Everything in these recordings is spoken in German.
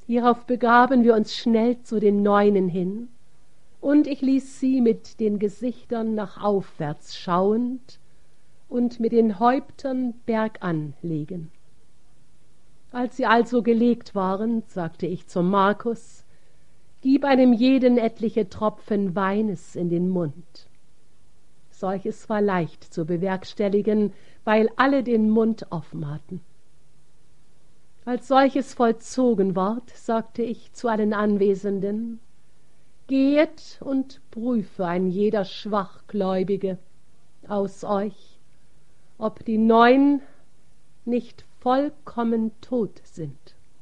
Hierauf begaben wir uns schnell zu den Neunen hin, und ich ließ sie mit den Gesichtern nach aufwärts schauend und mit den Häuptern bergan legen. Als sie also gelegt waren, sagte ich zum Markus: Gib einem jeden etliche Tropfen Weines in den Mund. Solches war leicht zu bewerkstelligen, weil alle den Mund offen hatten. Als solches vollzogen ward, sagte ich zu allen Anwesenden: Gehet und prüfe ein jeder Schwachgläubige aus euch, ob die Neun nicht vollkommen tot sind.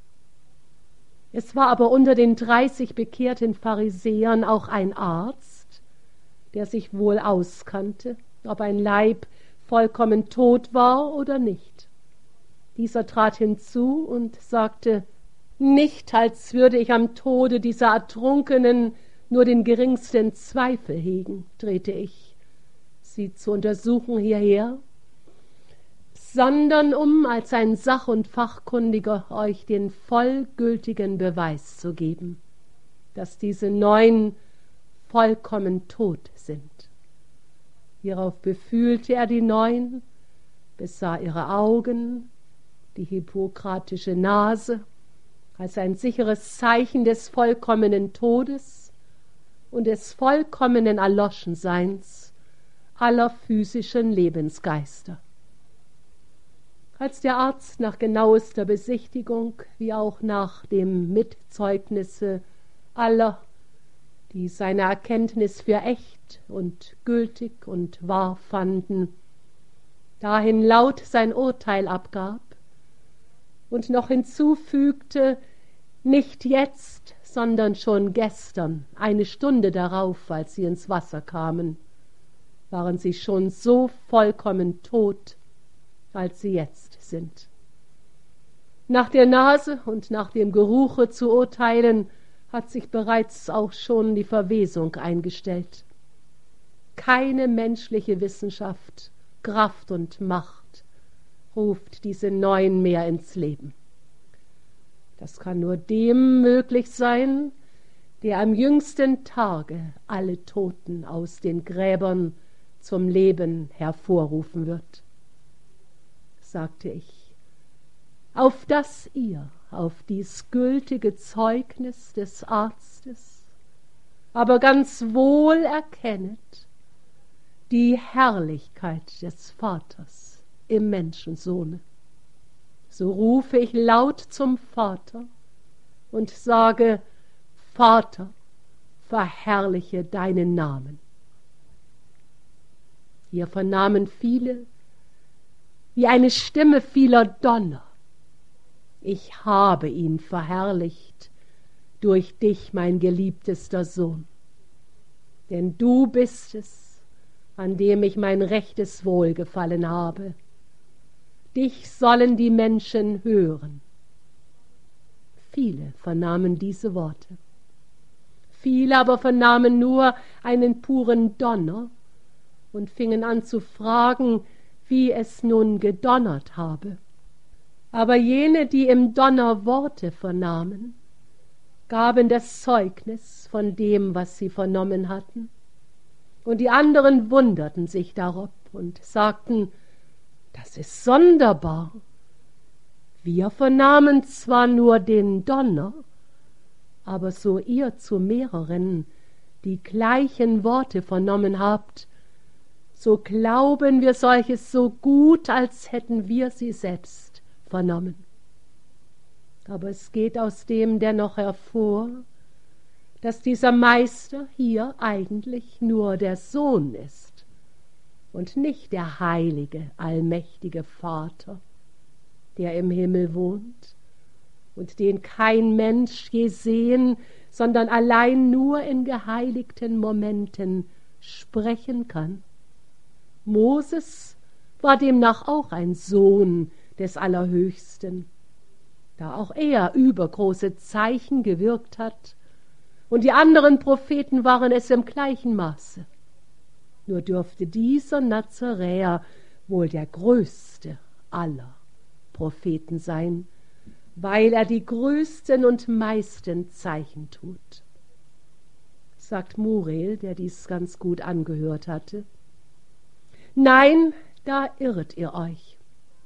Es war aber unter den 30 bekehrten Pharisäern auch ein Arzt, der sich wohl auskannte, ob ein Leib vollkommen tot war oder nicht. Dieser trat hinzu und sagte: Nicht, als würde ich am Tode dieser Ertrunkenen nur den geringsten Zweifel hegen, drehte ich, sie zu untersuchen, hierher, sondern um als ein Sach- und Fachkundiger euch den vollgültigen Beweis zu geben, dass diese 9 vollkommen tot sind. Hierauf befühlte er die 9, besah ihre Augen, die hippokratische Nase, als ein sicheres Zeichen des vollkommenen Todes und des vollkommenen Erloschenseins aller physischen Lebensgeister. Als der Arzt nach genauester Besichtigung wie auch nach dem Mitzeugnisse aller, die seine Erkenntnis für echt und gültig und wahr fanden, dahin laut sein Urteil abgab und noch hinzufügte: Nicht jetzt, sondern schon gestern, eine Stunde darauf, als sie ins Wasser kamen, waren sie schon so vollkommen tot, als sie jetzt sind. Nach der Nase und nach dem Geruche zu urteilen, hat sich bereits auch schon die Verwesung eingestellt. Keine menschliche Wissenschaft, Kraft und Macht ruft diese 9 mehr ins Leben. Das kann nur dem möglich sein, der am jüngsten Tage alle Toten aus den Gräbern zum Leben hervorrufen wird. Sagte ich, auf dass ihr auf dies gültige Zeugnis des Arztes aber ganz wohl erkennet die Herrlichkeit des Vaters im Menschensohne, so rufe ich laut zum Vater und sage: Vater, verherrliche deinen Namen. Hier vernahmen viele wie eine Stimme vieler Donner: Ich habe ihn verherrlicht durch dich, mein geliebtester Sohn. Denn du bist es, an dem ich mein rechtes Wohlgefallen habe. Dich sollen die Menschen hören. Viele vernahmen diese Worte. Viele aber vernahmen nur einen puren Donner und fingen an zu fragen, wie es nun gedonnert habe. Aber jene, die im Donner Worte vernahmen, gaben das Zeugnis von dem, was sie vernommen hatten. Und die anderen wunderten sich darob und sagten: Das ist sonderbar. Wir vernahmen zwar nur den Donner, aber so ihr zu mehreren die gleichen Worte vernommen habt, so glauben wir solches so gut, als hätten wir sie selbst vernommen. Aber es geht aus dem dennoch hervor, dass dieser Meister hier eigentlich nur der Sohn ist und nicht der heilige, allmächtige Vater, der im Himmel wohnt und den kein Mensch je sehen, sondern allein nur in geheiligten Momenten sprechen kann. Moses war demnach auch ein Sohn des Allerhöchsten, da auch er übergroße Zeichen gewirkt hat, und die anderen Propheten waren es im gleichen Maße. Nur dürfte dieser Nazaräer wohl der größte aller Propheten sein, weil er die größten und meisten Zeichen tut, sagt Muriel, der dies ganz gut angehört hatte. Nein, da irret ihr euch.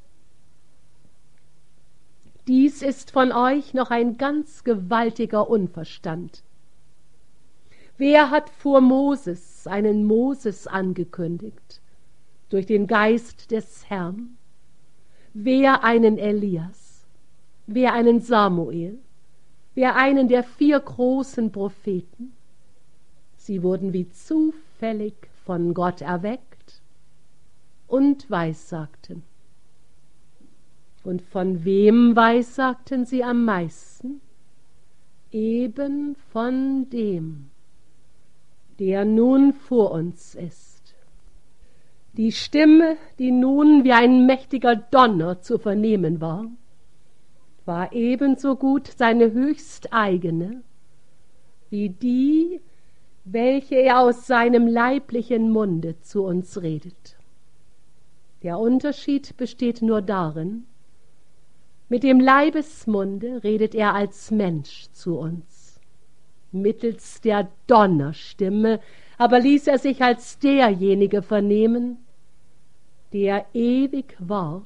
Dies ist von euch noch ein ganz gewaltiger Unverstand. Wer hat vor Moses einen Moses angekündigt, durch den Geist des Herrn? Wer einen Elias? Wer einen Samuel? Wer einen der 4 großen Propheten? Sie wurden wie zufällig von Gott erweckt und weissagten. Und von wem weissagten sie am meisten? Eben von dem, der nun vor uns ist. Die Stimme, die nun wie ein mächtiger Donner zu vernehmen war ebenso gut seine höchst eigene, wie die, welche er aus seinem leiblichen Munde zu uns redet. Der Unterschied besteht nur darin, mit dem Leibesmunde redet er als Mensch zu uns. Mittels der Donnerstimme aber ließ er sich als derjenige vernehmen, der ewig war,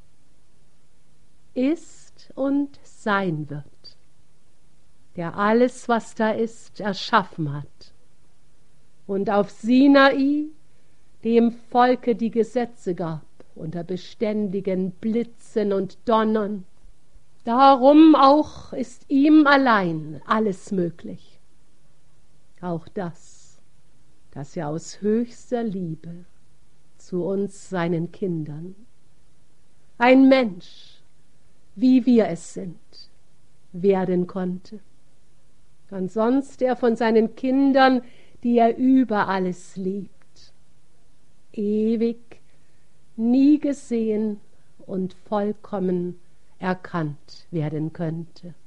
ist und sein wird, der alles, was da ist, erschaffen hat und auf Sinai dem Volke die Gesetze gab unter beständigen Blitzen und Donnern. Darum auch ist ihm allein alles möglich. Auch das, dass er aus höchster Liebe zu uns, seinen Kindern, ein Mensch, wie wir es sind, werden konnte. Ansonst er von seinen Kindern, die er über alles liebt, ewig nie gesehen und vollkommen erkannt werden könnte.